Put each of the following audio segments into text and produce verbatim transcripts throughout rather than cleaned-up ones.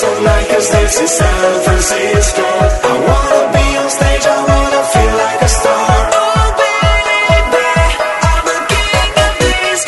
all night, cause this is San Francisco. I wanna be on stage, I wanna feel like a star. Oh baby, I'm the king of disco.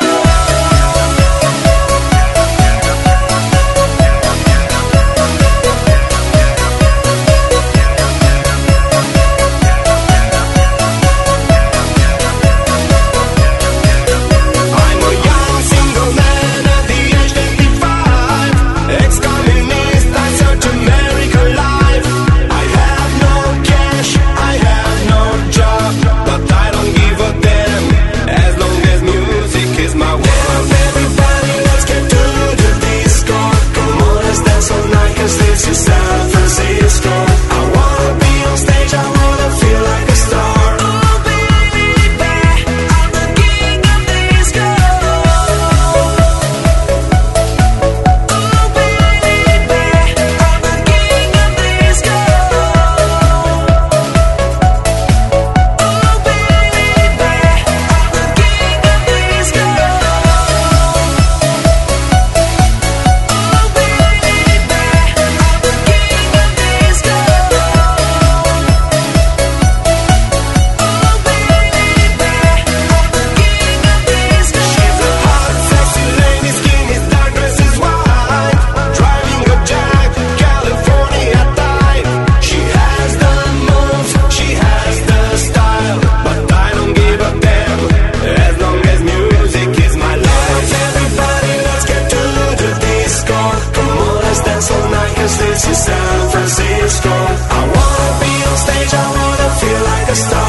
I'm a young single man at the age twenty-five, ex-communist, I search American life. I have no cash, I have no job, but I don't give a damn, as long as music is my world. Everybody, let's get to the disco. Come on, let's dance all night, cause this is San Francisco. I wanna be on stage, I wanna feel like a star. Oh baby, I'm the king of disco. Oh baby, I'm the king of disco. Oh baby, I'm the king of disco. Oh baby, I'm the king of disco. Oh baby, I'm the king of disco. She's a hot, sexy lady, skinny, dark dresses white, driving a Jag, California type. She has the moves, she has the style, but I don't give a damn, as long as music is my life. Everybody, let's get to the disco. Come on, let's dance all night, cause this is San Francisco. I wanna be on stage, I wanna feel like a star.